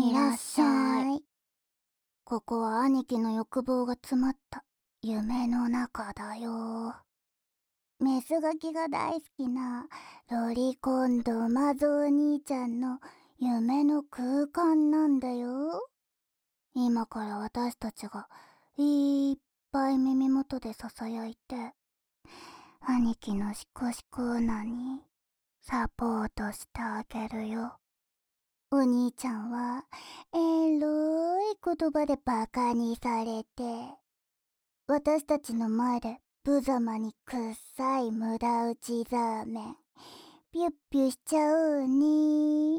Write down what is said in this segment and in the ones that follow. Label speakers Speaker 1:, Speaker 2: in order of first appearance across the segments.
Speaker 1: いらっしゃい。ここは兄貴の欲望が詰まった夢の中だよ。メスガキが大好きなロリコンドマゾお兄ちゃんの夢の空間なんだよ。今から私たちがいっぱい耳元で囁いて、兄貴のシコシコーナにサポートしてあげるよ。お兄ちゃんはエロい言葉でバカにされて、私たちの前で無様にくっさい無駄打ちザーメンピュッピュしちゃうに。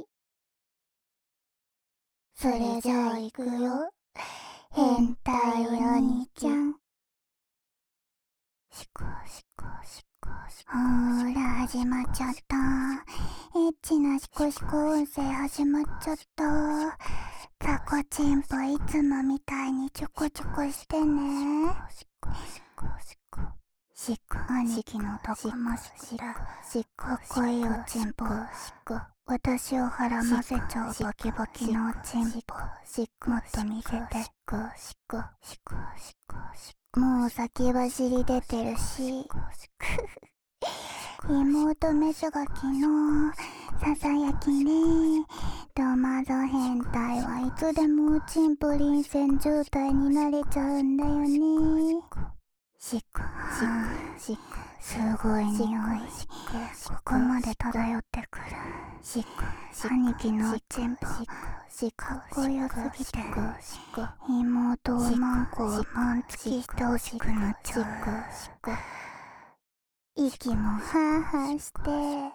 Speaker 1: それじゃあ行くよ、変態お兄ちゃん。シコシコシコシコ。ほーら始まっちゃった。エッチなシコシコ音声始まっちゃった。タコチンポいつもみたいにちょこちょこしてね。シコシコシコシコ。兄貴のとこもシコシコ。かっこいいおちんぽシコ。私をはらませちゃうバキバキのおちんぽシコ。もっと見せてシコシコシコシコシコ。もう先走り出てるし妹メスガキのささやきね。ドマゾ変態はいつでもおちんぽ臨戦状態になれちゃうんだよね。シコシコすごい匂い。ここまで漂ってくる。シコ兄貴のおちんぽかっこよすぎて妹をマンコを満付きしてほしくなっちゃう。息もハーハーして、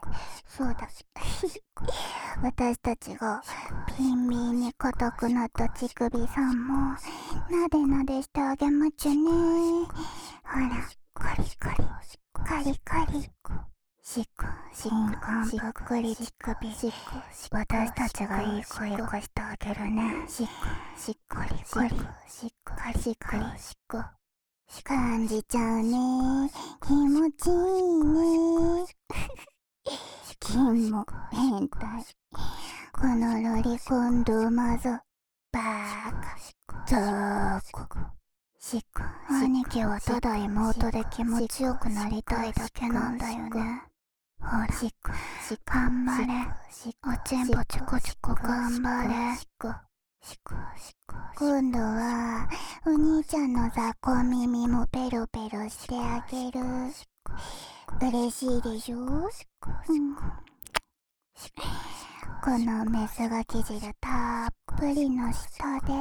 Speaker 1: そうだ私たちがピンビンに硬くなった乳首さんもなでなでしてあげまちゅね。ほらカリカリカリカリシコ新婚ぷっくり乳首。私たちがいい子よこしてあげるね。シコリコリシコカリカリシコ感じちゃうね。気持ちいいね金も変態。このロリコンドマゾバーカゾーコシコ。兄貴はただ妹で気持ちよくなりたいだけなんだよね。ほら頑張れおちんぽちょこちょこ頑張れ。今度はお兄ちゃんの雑魚耳もペロペロしてあげる。嬉しいでしょ、このメスガキ汁たっぷりの下で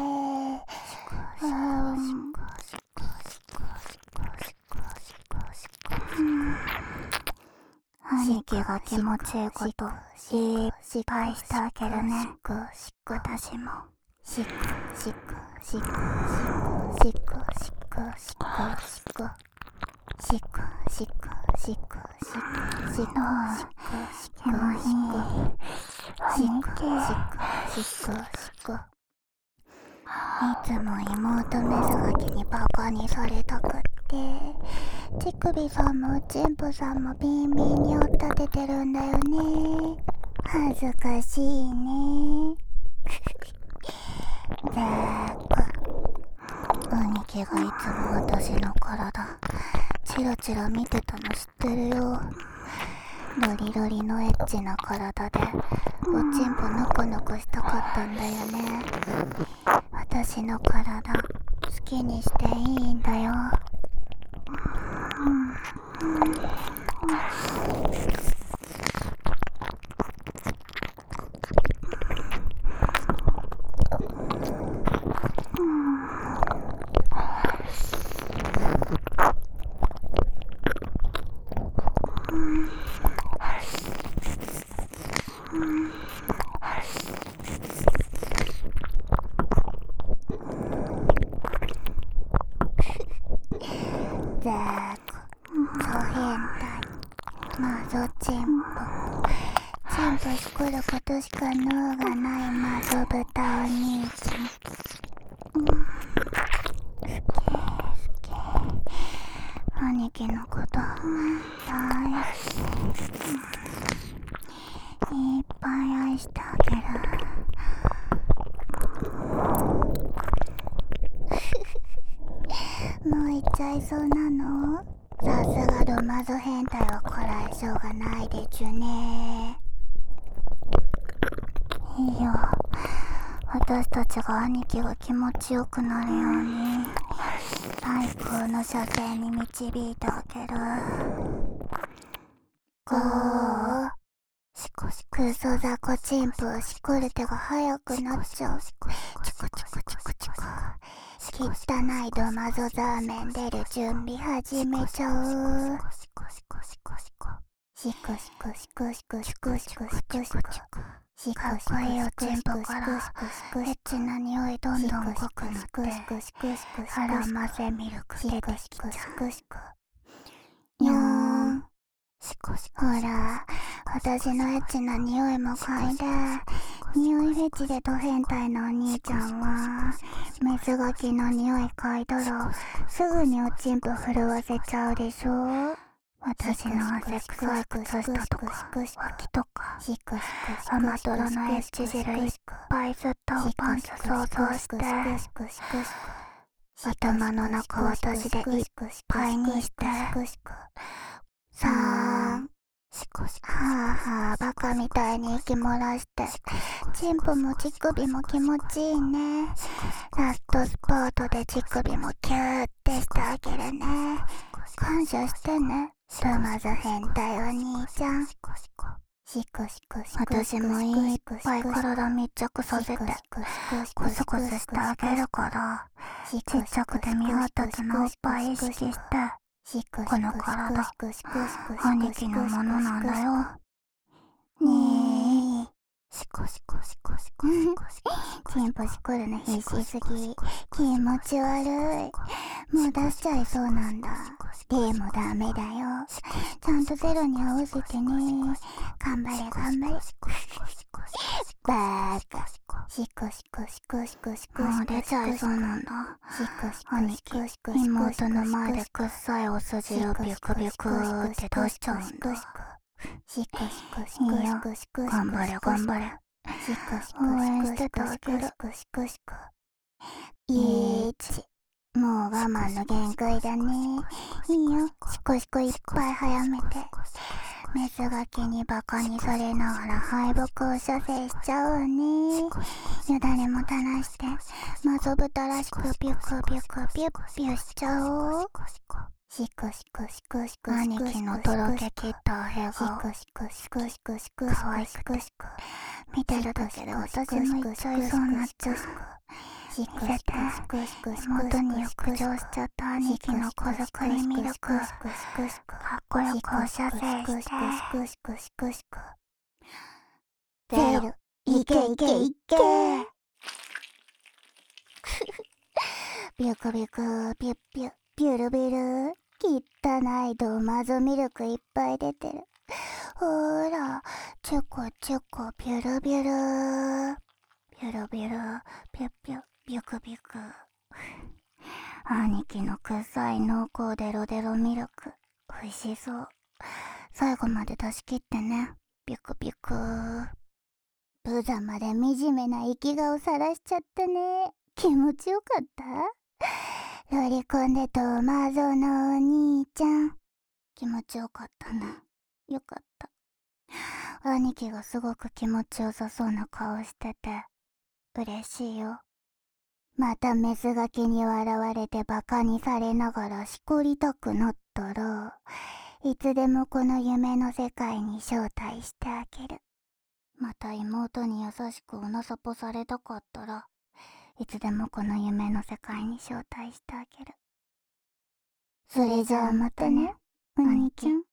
Speaker 1: 兄貴が気持ちいいこといっぱいしてあげるね。私もシコシコシコシコシコシコシコシコシコシコシコシコシコ気もいい。シコシコシコいつも妹メスガキにバカにされたくって乳首さんもおちんぽさんもビンビンに追っ立ててるんだよね。恥ずかしいね兄貴がいつも私の体チラチラ見てたの知ってるよ。ロリロリのエッチな体でおちんぽぬくぬくしたかったんだよね。私の体好きにしていいんだよ。マゾチンポチンポ作ることしか能がないマゾ豚お兄ちゃん。兄貴のこと大好き。いっぱい愛してあげる。 ちゃいそうなの？さすがドマゾ変態はこらえ性がないでちゅね。いいよ、私たちが兄貴が気持ちよくなるように最高の射精に導いてあげる。ゴー。クソザコチンプをしこる手が早くなっちゃう。チコチコチコチコ。汚いドマゾザーメン出る準備始めちゃう。シコシコシコシコシコシコシコシコシコシコシコ。かっこいいおちんぽからエッチな匂いどんどん濃くなってハラマゼミルク出てきちゃう。にょーん。ほら、私のエッチな匂いも嗅いで。匂いフェチでド変態のお兄ちゃんはメスガキの匂い嗅いだらすぐにおちんぽ震わせちゃうでしょ。私の汗臭い靴下とか脇とか甘ドラのエッチ汁いっぱい吸ったおパンツ想像して頭の中私でいっぱいにしてさーん。はぁはぁバカみたいに息漏らしてチンポも乳首も気持ちいいね。ラストスパートで乳首もキューってしてあげるね。感謝してね、ドマゾ変態お兄ちゃん。私もいっぱい体密着させてコスコスしてあげるから、ちっちゃくて未発達のおっぱい意識してこの体兄貴のものなんだよ。ねえ。チンポしこるの必死すぎ。気持ち悪い。もう出しちゃいそうなんだ。でもダメだよ。ちゃんとゼロに合わせてね。頑張れ頑張れ。バーカ。もう出ちゃいそうなんだ。兄貴、妹の前でくっさいお筋をビュクビュクって出しちゃうんだ。いいよ、頑張れ頑張れ。応援しててあげる。もう我慢の限界だね。いいよ、シコシコいっぱい早めて。メスガキにバカにされながら敗北を射精しちゃうわね。よだれも垂らしてマゾブタらしくビュクビュクビュッビュしちゃおう。兄貴のとろけきった笑顔可愛くて見てるだけで私もいっちゃいそうになっちゃう。見せて、妹に浴場しちゃった兄貴の小作りミルクかっこよくお射精してゼロいけいけいけビュクビュクビュッビュビュルビュル汚いドマゾミルクいっぱい出てる。ほら、チョコチョコビュルビュルビュルビュルピュッピュビュクビュク。兄貴の臭い濃厚デロデロミルク美味しそう。最後まで出し切ってね。ビュクビュク。ブザまで惨めな生き顔さらしちゃったね。気持ちよかった？ロリコンでドマゾのお兄ちゃん。気持ちよかったな。よかった。兄貴がすごく気持ちよさそうな顔してて嬉しいよ。またメスガキに笑われてバカにされながらしこりたくなったらいつでもこの夢の世界に招待してあげる。また妹に優しくおなさぽされたかったらいつでもこの夢の世界に招待してあげる。それじゃあまたね、お兄ちゃん。